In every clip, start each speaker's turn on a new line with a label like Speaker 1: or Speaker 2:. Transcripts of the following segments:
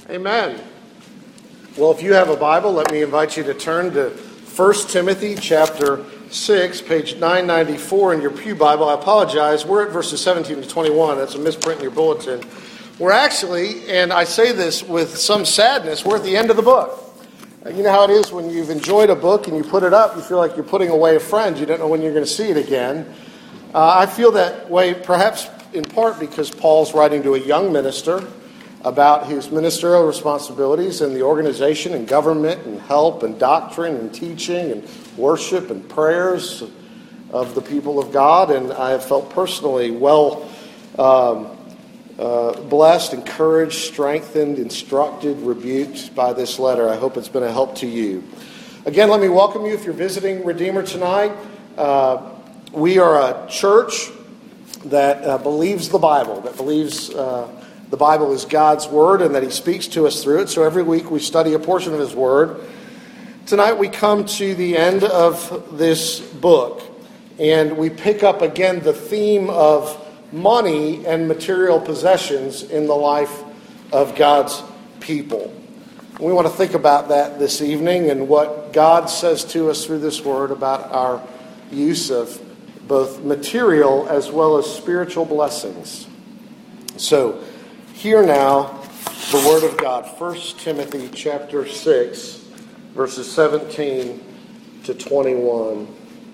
Speaker 1: Amen. Well, if you have a Bible, let me invite you to turn to 1 Timothy chapter 6, page 994 in your pew Bible. I apologize. We're at verses 17 to 21. That's a misprint in your bulletin. We're actually, and I say this with some sadness, we're at the end of the book. You know how it is when you've enjoyed a book and you put it up, you feel like you're putting away a friend. You don't know when you're going to see it again. I feel that way perhaps in part because Paul's writing to a young minister about his ministerial responsibilities in the organization and government and help and doctrine and teaching and worship and prayers of the people of God. And I have felt personally blessed, encouraged, strengthened, instructed, rebuked by this letter. I hope it's been a help to you. Again, let me welcome you if you're visiting Redeemer tonight. We are a church that believes the Bible, that believes the Bible is God's Word and that He speaks to us through it. So every week we study a portion of His Word. Tonight we come to the end of this book and we pick up again the theme of money and material possessions in the life of God's people. We want to think about that this evening and what God says to us through this Word about our use of both material as well as spiritual blessings. So, hear now the Word of God. 1 Timothy chapter 6, verses 17 to 21.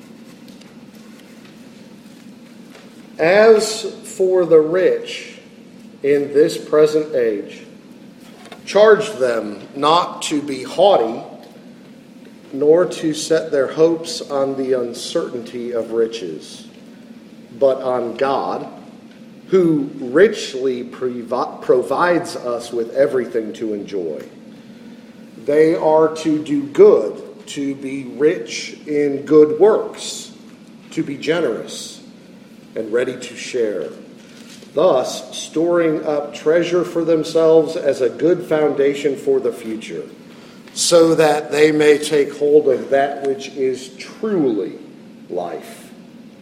Speaker 1: As for the rich in this present age, charge them not to be haughty, nor to set their hopes on the uncertainty of riches, but on God, who richly provides us with everything to enjoy. They are to do good, to be rich in good works, to be generous and ready to share, thus storing up treasure for themselves as a good foundation for the future, so that they may take hold of that which is truly life.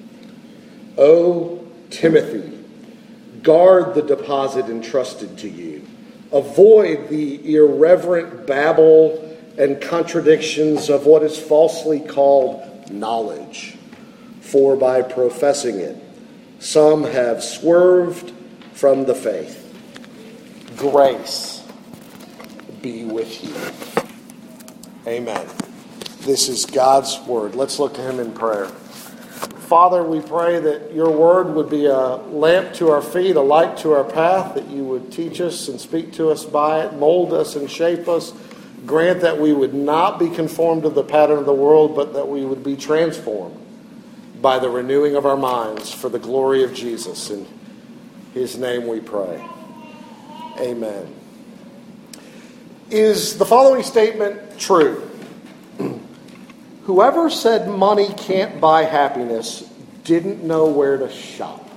Speaker 1: O Timothy, guard the deposit entrusted to you. Avoid the irreverent babble and contradictions of what is falsely called knowledge, for by professing it, some have swerved from the faith. Grace be with you. Amen. This is God's Word. Let's look to Him in prayer. Father, we pray that your Word would be a lamp to our feet, a light to our path, that you would teach us and speak to us by it, mold us and shape us. Grant that we would not be conformed to the pattern of the world, but that we would be transformed by the renewing of our minds for the glory of Jesus. In His name we pray. Amen. Is the following statement true? Whoever said money can't buy happiness didn't know where to shop.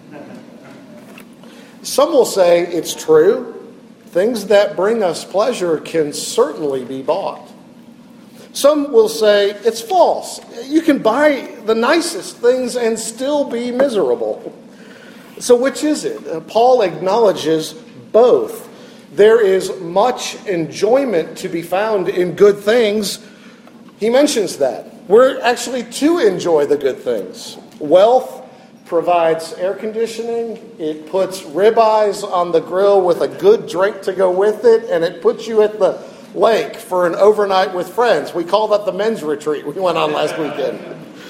Speaker 1: Some will say it's true. Things that bring us pleasure can certainly be bought. Some will say it's false. You can buy the nicest things and still be miserable. So which is it? Paul acknowledges both. There is much enjoyment to be found in good things. He mentions that. We're actually to enjoy the good things. Wealth provides air conditioning. It puts ribeyes on the grill with a good drink to go with it. And it puts you at the lake for an overnight with friends. We call that the men's retreat we went on last weekend.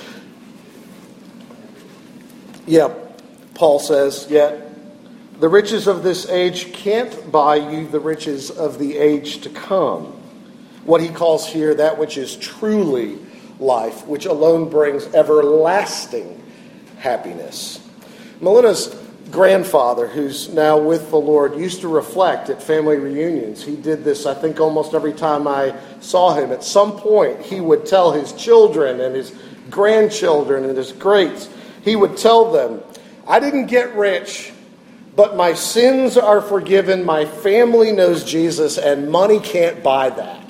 Speaker 1: Paul says, yet the riches of this age can't buy you the riches of the age to come. What he calls here that which is truly life, which alone brings everlasting happiness. Melinda's grandfather, who's now with the Lord, used to reflect at family reunions. He did this, I think, almost every time I saw him. At some point, he would tell his children and his grandchildren and his greats, he would tell them, I didn't get rich, but my sins are forgiven, my family knows Jesus, and money can't buy that.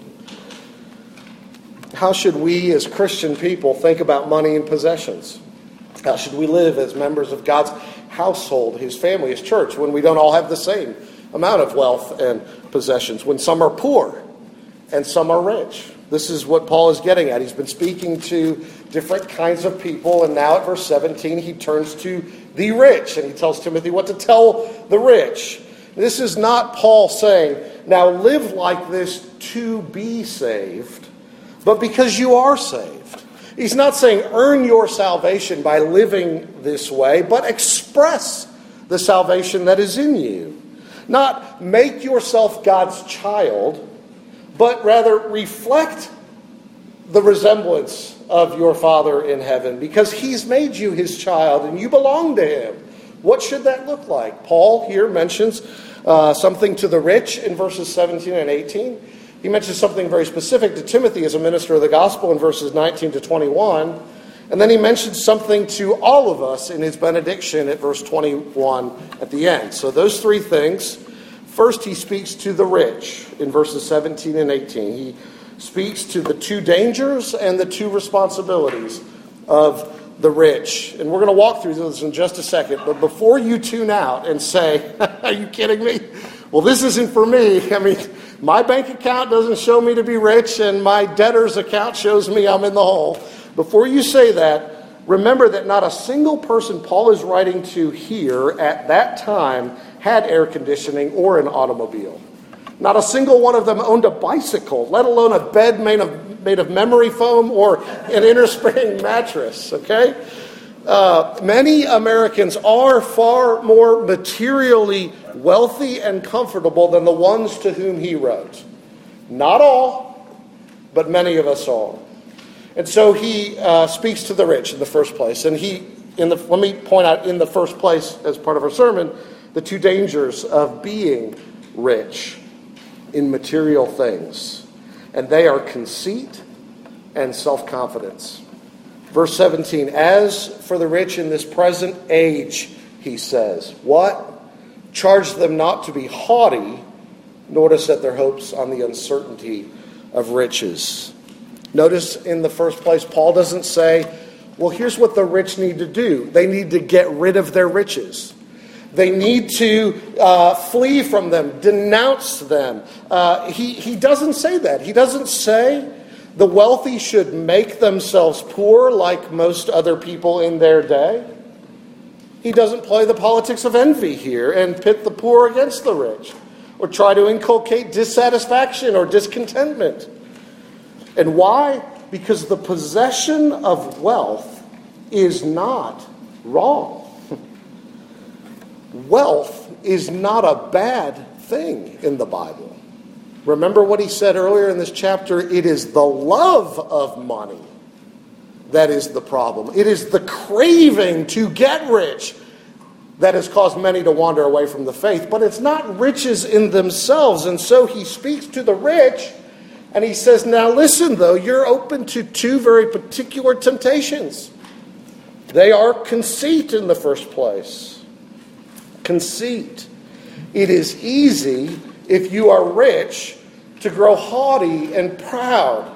Speaker 1: How should we as Christian people think about money and possessions? How should we live as members of God's household, His family, His church, when we don't all have the same amount of wealth and possessions, when some are poor and some are rich. This is what Paul is getting at. He's been speaking to different kinds of people, and now at verse 17 he turns to the rich, and he tells Timothy what to tell the rich. This is not Paul saying, now live like this to be saved, but because you are saved. He's not saying earn your salvation by living this way, but express the salvation that is in you. Not make yourself God's child, but rather reflect the resemblance of your Father in heaven, because he's made you his child and you belong to him. What should that look like? Paul here mentions something to the rich in verses 17 and 18. He mentions something very specific to Timothy as a minister of the gospel in verses 19 to 21. And then he mentions something to all of us in his benediction at verse 21 at the end. So those three things. First, he speaks to the rich in verses 17 and 18. He speaks to the two dangers and the two responsibilities of the rich. And we're going to walk through this in just a second. But before you tune out and say, are you kidding me? Well, this isn't for me. I mean, my bank account doesn't show me to be rich, and my debtor's account shows me I'm in the hole. Before you say that, remember that not a single person Paul is writing to here at that time had air conditioning or an automobile. Not a single one of them owned a bicycle, let alone a bed made of memory foam or an inner-spring mattress, okay? Many Americans are far more materially wealthy and comfortable than the ones to whom he wrote. Not all, but many of us are. And so he speaks to the rich in the first place. And let me point out in the first place, as part of our sermon, the two dangers of being rich in material things. And they are conceit and self-confidence. Verse 17, as for the rich in this present age, he says, what? Charge them not to be haughty, nor to set their hopes on the uncertainty of riches. Notice in the first place, Paul doesn't say, well, here's what the rich need to do. They need to get rid of their riches. They need to flee from them, denounce them. He doesn't say that. He doesn't say the wealthy should make themselves poor like most other people in their day. He doesn't play the politics of envy here and pit the poor against the rich, or try to inculcate dissatisfaction or discontentment. And why? Because the possession of wealth is not wrong. Wealth is not a bad thing in the Bible. Remember what he said earlier in this chapter? It is the love of money that is the problem. It is the craving to get rich that has caused many to wander away from the faith. But it's not riches in themselves. And so he speaks to the rich and he says, now listen though, you're open to two very particular temptations. They are conceit in the first place. Conceit. It is easy, if you are rich, to grow haughty and proud,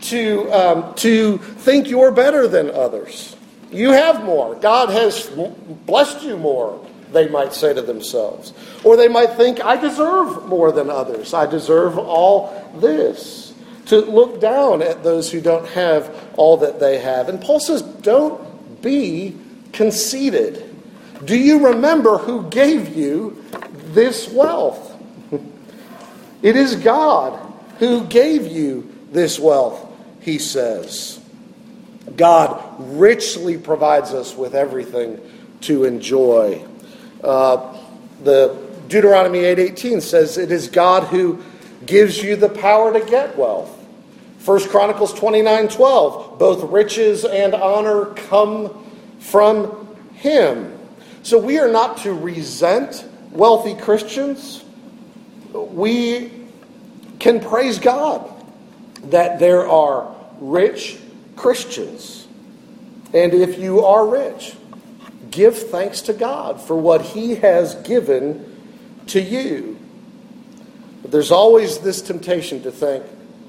Speaker 1: to think you're better than others. You have more. God has blessed you more, they might say to themselves. Or they might think, I deserve more than others. I deserve all this. To look down at those who don't have all that they have. And Paul says, don't be conceited. Do you remember who gave you this wealth? It is God who gave you this wealth, he says. God richly provides us with everything to enjoy. The Deuteronomy 8:18 says it is God who gives you the power to get wealth. 1 Chronicles 29:12, both riches and honor come from him. So we are not to resent wealthy Christians. We can praise God that there are rich Christians. And if you are rich, give thanks to God for what he has given to you. But there's always this temptation to think,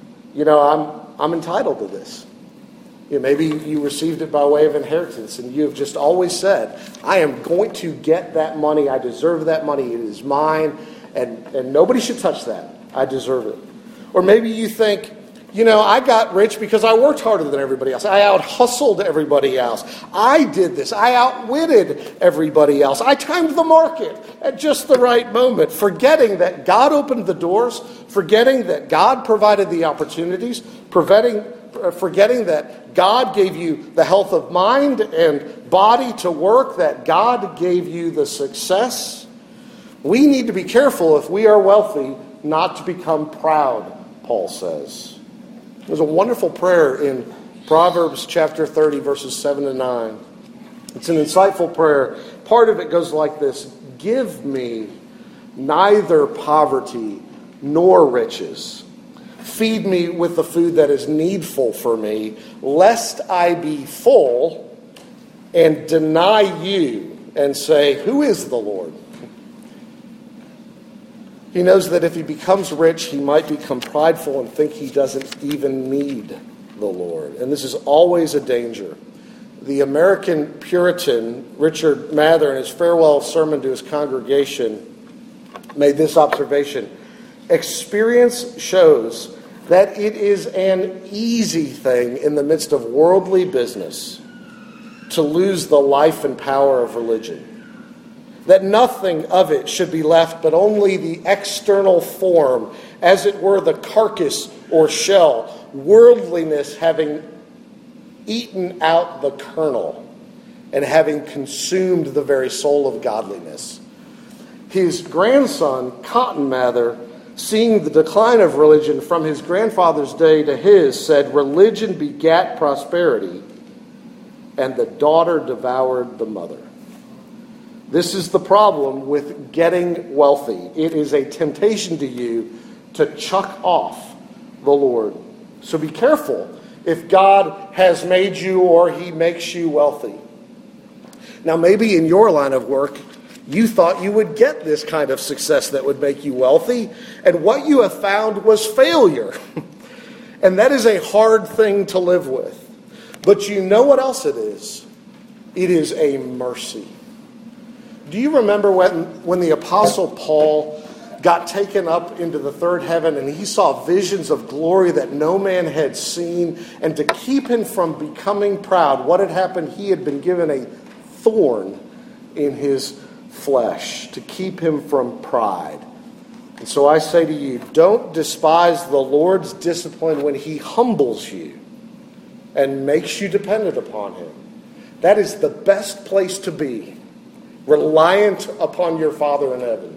Speaker 1: I'm entitled to this. Maybe you received it by way of inheritance and you have just always said, I am going to get that money. I deserve that money. It is mine. and nobody should touch that. I deserve it. Or maybe you think, I got rich because I worked harder than everybody else. I out-hustled everybody else. I did this. I outwitted everybody else. I timed the market at just the right moment, forgetting that God opened the doors, forgetting that God provided the opportunities, forgetting that God gave you the health of mind and body to work, that God gave you the success. We need to be careful, if we are wealthy, not to become proud, Paul says. There's a wonderful prayer in Proverbs chapter 30, verses 7 to 9. It's an insightful prayer. Part of it goes like this: give me neither poverty nor riches. Feed me with the food that is needful for me, lest I be full and deny you and say, who is the Lord? He knows that if he becomes rich, he might become prideful and think he doesn't even need the Lord. And this is always a danger. The American Puritan, Richard Mather, in his farewell sermon to his congregation, made this observation: experience shows that it is an easy thing in the midst of worldly business to lose the life and power of religion. That nothing of it should be left but only the external form, as it were the carcass or shell, worldliness having eaten out the kernel and having consumed the very soul of godliness. His grandson, Cotton Mather, seeing the decline of religion from his grandfather's day to his, said, religion begat prosperity, and the daughter devoured the mother. This is the problem with getting wealthy. It is a temptation to you to chuck off the Lord. So be careful if God has made you or he makes you wealthy. Now, maybe in your line of work, you thought you would get this kind of success that would make you wealthy, and what you have found was failure. And that is a hard thing to live with. But you know what else it is? It is a mercy. Do you remember when the Apostle Paul got taken up into the third heaven and he saw visions of glory that no man had seen? And to keep him from becoming proud, what had happened? He had been given a thorn in his flesh to keep him from pride. And so I say to you, don't despise the Lord's discipline when he humbles you and makes you dependent upon him. That is the best place to be, reliant upon your Father in heaven.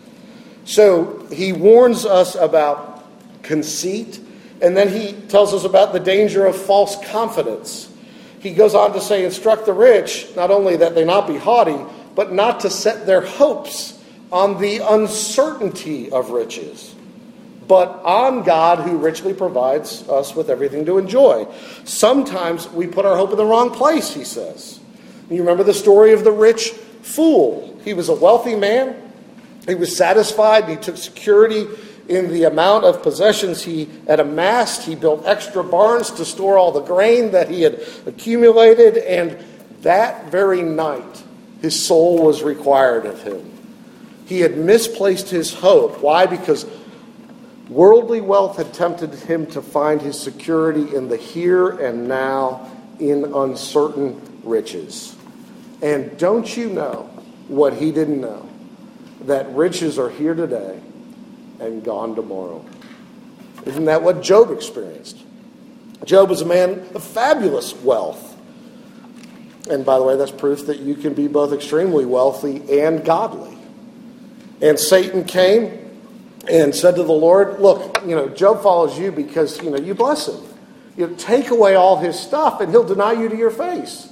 Speaker 1: So he warns us about conceit, and then he tells us about the danger of false confidence. He goes on to say, instruct the rich, not only that they not be haughty, but not to set their hopes on the uncertainty of riches, but on God who richly provides us with everything to enjoy. Sometimes we put our hope in the wrong place, he says. You remember the story of the rich fool. He was a wealthy man. He was satisfied. He took security in the amount of possessions he had amassed. He built extra barns to store all the grain that he had accumulated. And that very night, his soul was required of him. He had misplaced his hope. Why? Because worldly wealth had tempted him to find his security in the here and now in uncertain riches. And don't you know what he didn't know? That riches are here today and gone tomorrow. Isn't that what Job experienced? Job was a man of fabulous wealth. And by the way, that's proof that you can be both extremely wealthy and godly. And Satan came and said to the Lord, look, Job follows you because, you bless him. Take away all his stuff and he'll deny you to your face.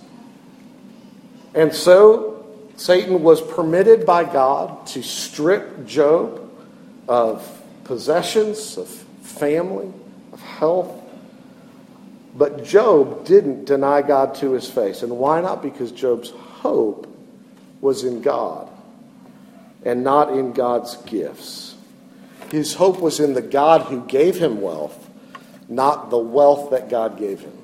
Speaker 1: And so Satan was permitted by God to strip Job of possessions, of family, of health. But Job didn't deny God to his face. And why not? Because Job's hope was in God and not in God's gifts. His hope was in the God who gave him wealth, not the wealth that God gave him.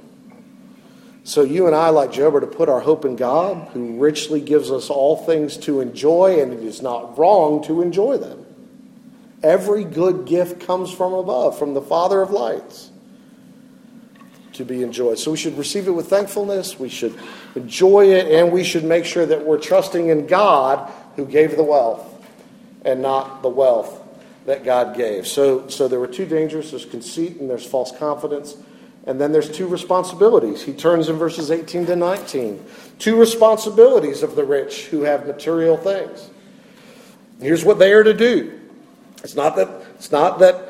Speaker 1: So you and I, like Job, are to put our hope in God, who richly gives us all things to enjoy, and it is not wrong to enjoy them. Every good gift comes from above, from the Father of lights, to be enjoyed. So we should receive it with thankfulness, we should enjoy it, and we should make sure that we're trusting in God who gave the wealth and not the wealth that God gave. So there were two dangers. There's conceit and there's false confidence. And then there's two responsibilities. He turns in verses 18 to 19. Two responsibilities of the rich who have material things. Here's what they are to do. It's not that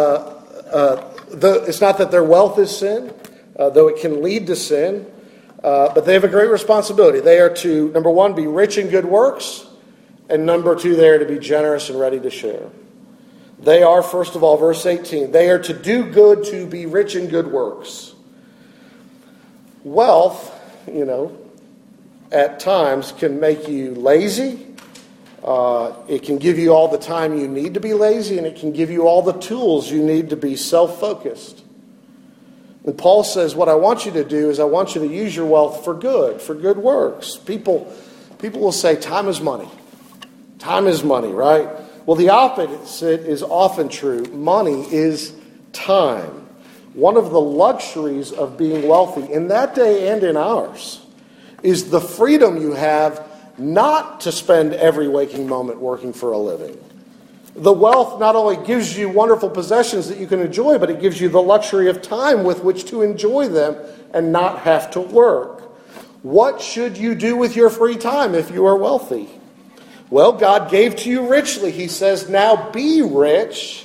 Speaker 1: their wealth is sin, though it can lead to sin. But they have a great responsibility. They are to, number one, be rich in good works. And number two, they are to be generous and ready to share. They are, first of all, verse 18, they are to do good, to be rich in good works. Wealth, at times can make you lazy. It can give you all the time you need to be lazy, and it can give you all the tools you need to be self-focused. And Paul says, what I want you to do is I want you to use your wealth for good works. People will say, time is money. Time is money, right? Well, the opposite is often true. Money is time. One of the luxuries of being wealthy in that day and in ours is the freedom you have not to spend every waking moment working for a living. The wealth not only gives you wonderful possessions that you can enjoy, but it gives you the luxury of time with which to enjoy them and not have to work. What should you do with your free time if you are wealthy? Well, God gave to you richly. He says, now be rich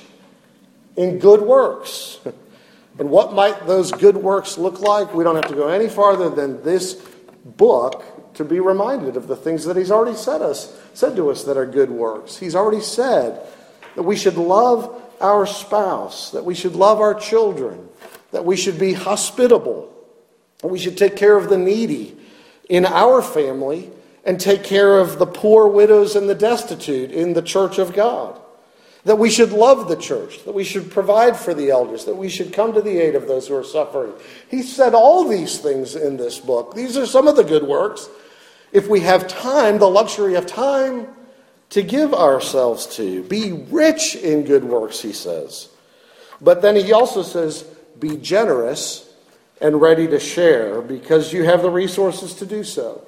Speaker 1: in good works. And what might those good works look like? We don't have to go any farther than this book to be reminded of the things that he's already said to us that are good works. He's already said that we should love our spouse, that we should love our children, that we should be hospitable, that we should take care of the needy in our family, and take care of the poor, widows, and the destitute in the church of God. That we should love the church, that we should provide for the elders, that we should come to the aid of those who are suffering. He said all these things in this book. These are some of the good works. If we have time, the luxury of time to give ourselves to. Be rich in good works, he says. But then he also says, be generous and ready to share because you have the resources to do so.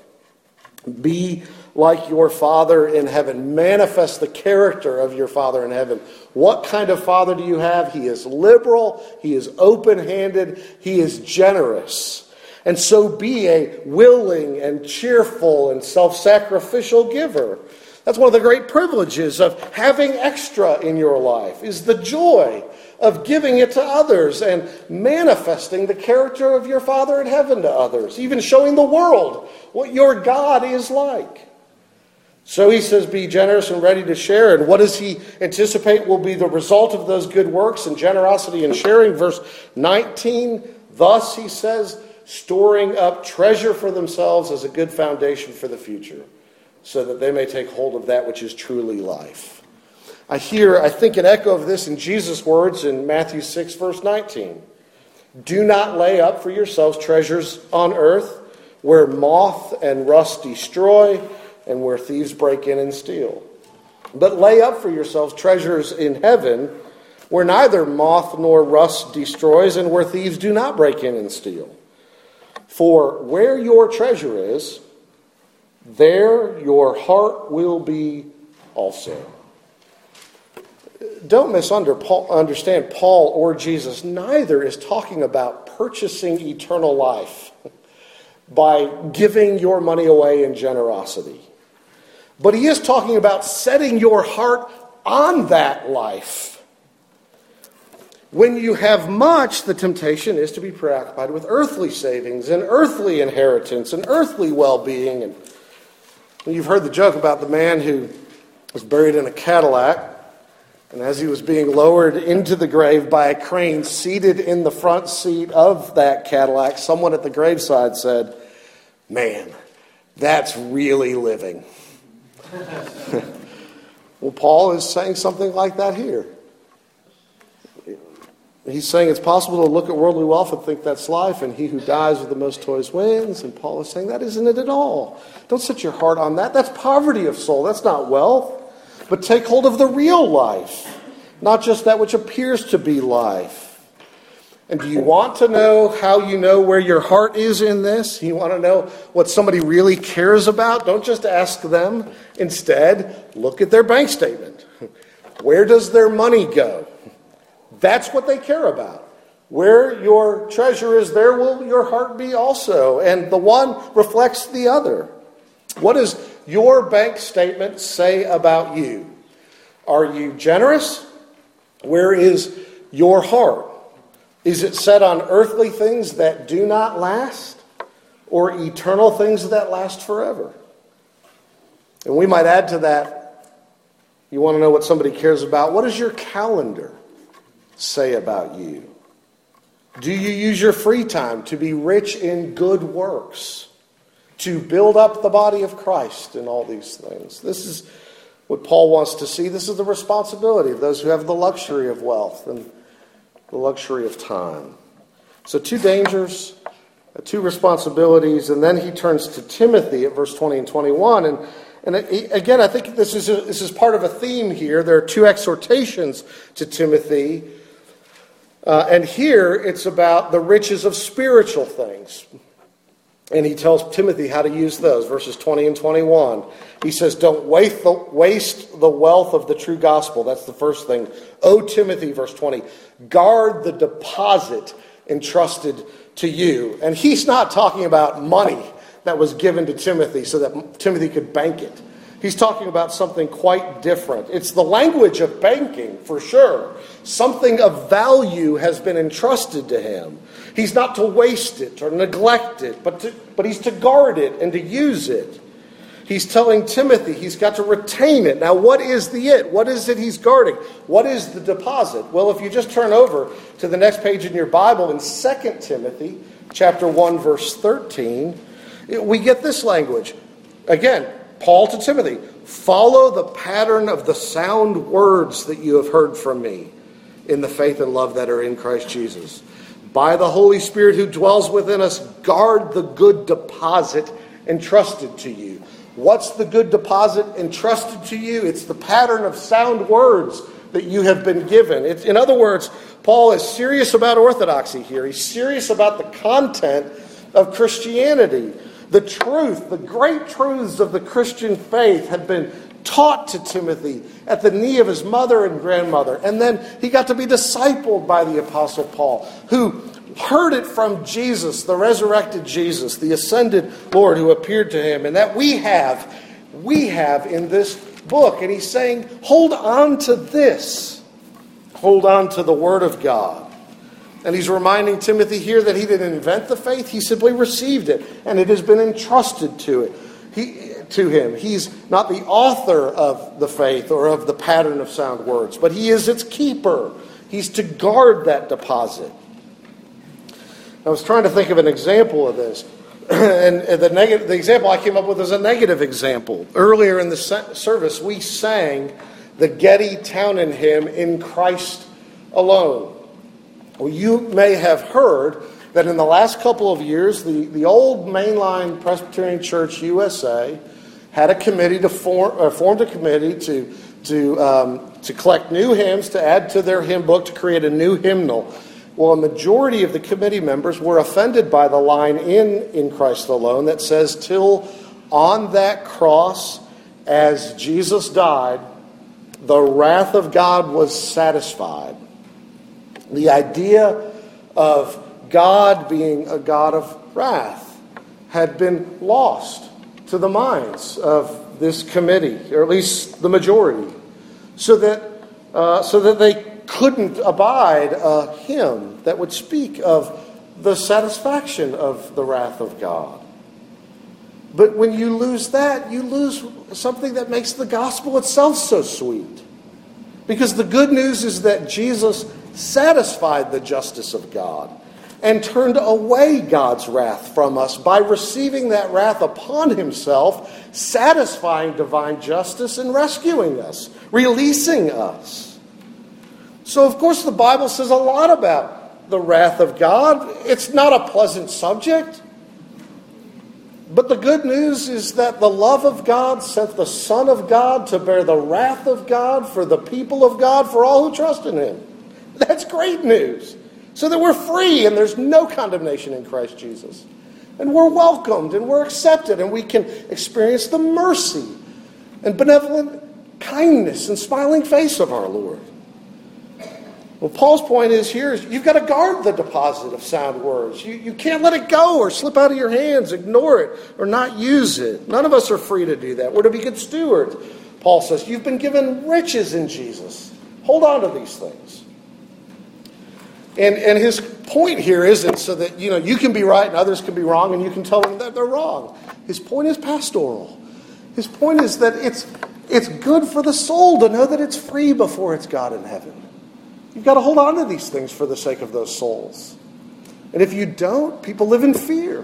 Speaker 1: Be like your Father in heaven. Manifest the character of your Father in heaven. What kind of Father do you have? He is liberal. He is open-handed. He is generous. And so be a willing and cheerful and self-sacrificial giver. That's one of the great privileges of having extra in your life, is the joy of giving it to others and manifesting the character of your Father in heaven to others, even showing the world what your God is like. So he says, be generous and ready to share. And what does he anticipate will be the result of those good works and generosity and sharing? Verse 19, thus he says, storing up treasure for themselves as a good foundation for the future, so that they may take hold of that which is truly life. I think an echo of this in Jesus' words in Matthew 6, verse 19. Do not lay up for yourselves treasures on earth, where moth and rust destroy, and where thieves break in and steal. But lay up for yourselves treasures in heaven, where neither moth nor rust destroys, and where thieves do not break in and steal. For where your treasure is, there your heart will be also. Don't misunderstand Paul or Jesus. Neither is talking about purchasing eternal life by giving your money away in generosity. But he is talking about setting your heart on that life. When you have much, the temptation is to be preoccupied with earthly savings and earthly inheritance and earthly well-being. And you've heard the joke about the man who was buried in a Cadillac, and as he was being lowered into the grave by a crane, seated in the front seat of that Cadillac, someone at the graveside said, "Man, that's really living." Well, Paul is saying something like that here. He's saying it's possible to look at worldly wealth and think that's life, and he who dies with the most toys wins. And Paul is saying that isn't it at all. Don't set your heart on that. That's poverty of soul. That's not wealth. But take hold of the real life. not just that which appears to be life. And do you want to know how you know where your heart is in this? You want to know what somebody really cares about? Don't just ask them. Instead, look at their bank statement. Where does their money go? That's what they care about. Where your treasure is, there will your heart be also. And the one reflects the other. What does your bank statement say about you? Are you generous? Where is your heart? Is it set on earthly things that do not last, or eternal things that last forever? And we might add to that, you want to know what somebody cares about? What does your calendar say about you? Do you use your free time to be rich in good works, to build up the body of Christ and all these things? This is what Paul wants to see. This is the responsibility of those who have the luxury of wealth and the luxury of time. So 2 dangers, 2 responsibilities, and then he turns to Timothy at verse 20 and 21. And again, I think this is part of a theme here. There are 2 exhortations to Timothy. And here it's about the riches of spiritual things. And he tells Timothy how to use those, verses 20 and 21. He says, don't waste the wealth of the true gospel. That's the first thing. O Timothy, verse 20, guard the deposit entrusted to you. And he's not talking about money that was given to Timothy so that Timothy could bank it. He's talking about something quite different. It's the language of banking, for sure. Something of value has been entrusted to him. He's not to waste it or neglect it, but he's to guard it and to use it. He's telling Timothy he's got to retain it. Now, what is the it? What is it he's guarding? What is the deposit? Well, if you just turn over to the next page in your Bible in 2 Timothy chapter 1, verse 13, we get this language. Again, Paul to Timothy, follow the pattern of the sound words that you have heard from me in the faith and love that are in Christ Jesus. By the Holy Spirit who dwells within us, guard the good deposit entrusted to you. What's the good deposit entrusted to you? It's the pattern of sound words that you have been given. In other words, Paul is serious about orthodoxy here. He's serious about the content of Christianity. The truth, the great truths of the Christian faith had been taught to Timothy at the knee of his mother and grandmother. And then he got to be discipled by the Apostle Paul, who heard it from Jesus, the resurrected Jesus, the ascended Lord who appeared to him, and that we have in this book. And he's saying, hold on to this. Hold on to the Word of God. And he's reminding Timothy here that he didn't invent the faith. He simply received it, and it has been entrusted to him. He's not the author of the faith or of the pattern of sound words, but he is its keeper. He's to guard that deposit. I was trying to think of an example of this, and the example I came up with is a negative example. Earlier in the service, we sang the Getty Townend hymn, In Christ Alone. Well, you may have heard that in the last couple of years, the old mainline Presbyterian Church USA had a committee formed a committee to collect new hymns, to add to their hymn book, to create a new hymnal. Well, a majority of the committee members were offended by the line in Christ Alone that says, till on that cross, as Jesus died, the wrath of God was satisfied. The idea of God being a God of wrath had been lost to the minds of this committee, or at least the majority, so that they couldn't abide a hymn that would speak of the satisfaction of the wrath of God. But when you lose that, you lose something that makes the gospel itself so sweet. Because the good news is that Jesus satisfied the justice of God and turned away God's wrath from us by receiving that wrath upon himself, satisfying divine justice and rescuing us, releasing us. So, of course, the Bible says a lot about the wrath of God. It's not a pleasant subject. But the good news is that the love of God sent the Son of God to bear the wrath of God for the people of God, for all who trust in him. That's great news. So that we're free and there's no condemnation in Christ Jesus. And we're welcomed and we're accepted and we can experience the mercy and benevolent kindness and smiling face of our Lord. Well, Paul's point is here is you've got to guard the deposit of sound words. You can't let it go or slip out of your hands, ignore it, or not use it. None of us are free to do that. We're to be good stewards. Paul says, you've been given riches in Jesus. Hold on to these things. And his point here isn't so that you can be right and others can be wrong and you can tell them that they're wrong. His point is pastoral. His point is that it's good for the soul to know that it's free before it's God in heaven. You've got to hold on to these things for the sake of those souls. And if you don't, people live in fear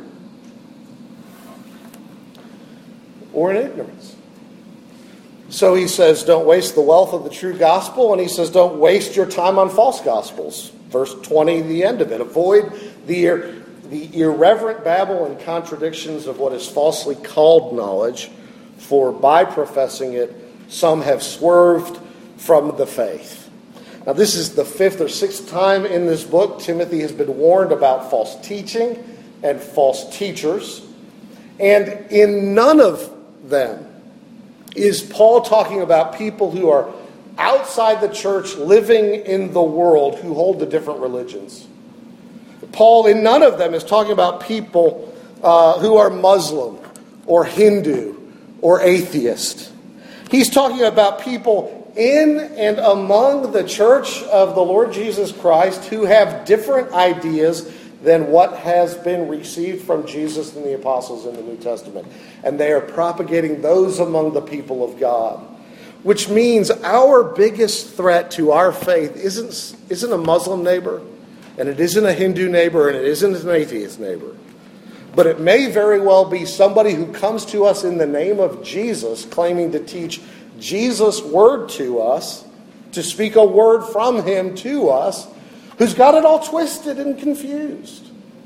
Speaker 1: or in ignorance. So he says, don't waste the wealth of the true gospel, and he says, don't waste your time on false gospels. Verse 20, the end of it. Avoid the irreverent babble and contradictions of what is falsely called knowledge, for by professing it, some have swerved from the faith. Now, this is the 5th or 6th time in this book Timothy has been warned about false teaching and false teachers. And in none of them is Paul talking about people who are outside the church living in the world who hold to different religions. Paul, in none of them, is talking about people who are Muslim or Hindu or atheist. He's talking about people in and among the church of the Lord Jesus Christ who have different ideas than what has been received from Jesus and the apostles in the New Testament. And they are propagating those among the people of God. Which means our biggest threat to our faith isn't a Muslim neighbor, and it isn't a Hindu neighbor, and it isn't an atheist neighbor. But it may very well be somebody who comes to us in the name of Jesus, claiming to teach Jesus' word to us, to speak a word from him to us, who's got it all twisted and confused.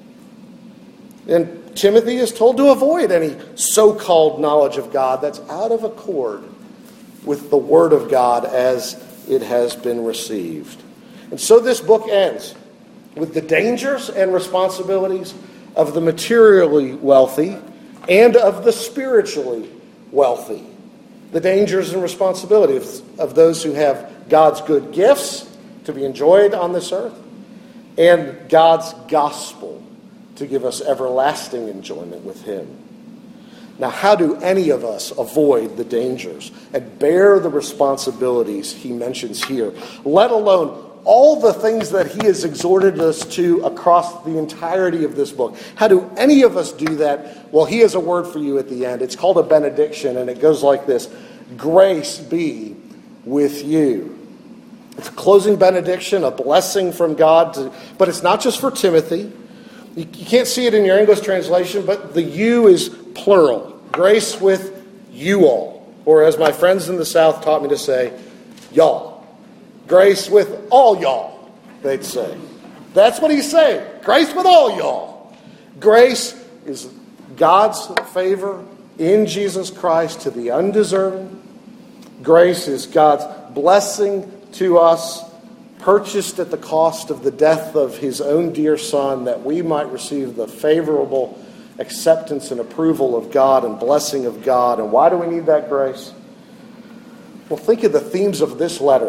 Speaker 1: And Timothy is told to avoid any so-called knowledge of God that's out of accord with the word of God as it has been received. And so this book ends with the dangers and responsibilities of the materially wealthy and of the spiritually wealthy. The dangers and responsibilities of those who have God's good gifts to be enjoyed on this earth and God's gospel to give us everlasting enjoyment with him. Now, how do any of us avoid the dangers and bear the responsibilities he mentions here, let alone all the things that he has exhorted us to across the entirety of this book? How do any of us do that? Well, he has a word for you at the end. It's called a benediction, and it goes like this: grace be with you. It's a closing benediction, a blessing from God, but it's not just for Timothy. You can't see it in your English translation, but the you is plural. Grace with you all. Or as my friends in the South taught me to say, y'all. Grace with all y'all, they'd say. That's what he's saying. Grace with all y'all. Grace is God's favor in Jesus Christ to the undeserving. Grace is God's blessing to us, purchased at the cost of the death of his own dear Son, that we might receive the favorable acceptance and approval of God and blessing of God. And why do we need that grace? Well, think of the themes of this letter.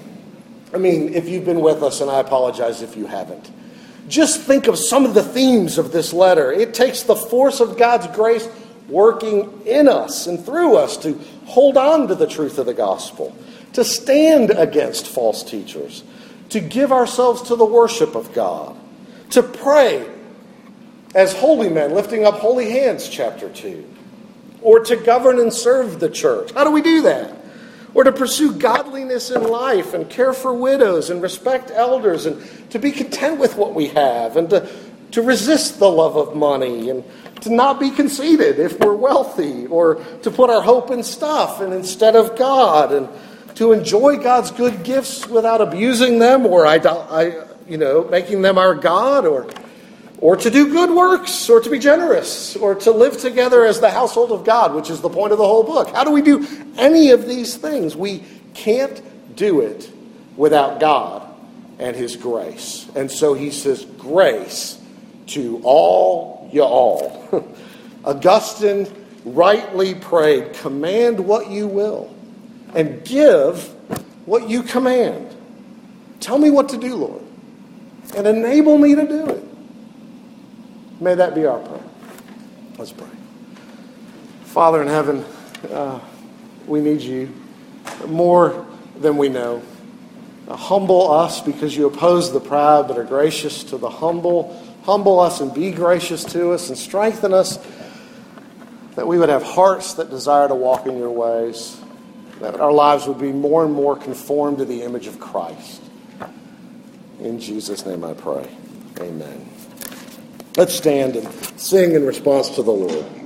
Speaker 1: I mean, if you've been with us, and I apologize if you haven't, just think of some of the themes of this letter. It takes the force of God's grace working in us and through us to hold on to the truth of the gospel, to stand against false teachers, to give ourselves to the worship of God, to pray as holy men, lifting up holy hands, chapter 2, or to govern and serve the church. How do we do that? Or to pursue godliness in life and care for widows and respect elders and to be content with what we have and to resist the love of money and to not be conceited if we're wealthy, or to put our hope in stuff and instead of God, and to enjoy God's good gifts without abusing them or making them our God, or or to do good works, or to be generous, or to live together as the household of God, which is the point of the whole book. How do we do any of these things? We can't do it without God and his grace. And so he says, grace to all y'all. Augustine rightly prayed, command what you will and give what you command. Tell me what to do, Lord, and enable me to do it. May that be our prayer. Let's pray. Father in heaven, we need you more than we know. Humble us because you oppose the proud but are gracious to the humble. Humble us and be gracious to us and strengthen us that we would have hearts that desire to walk in your ways, that our lives would be more and more conformed to the image of Christ. In Jesus' name I pray. Amen. Let's stand and sing in response to the Lord.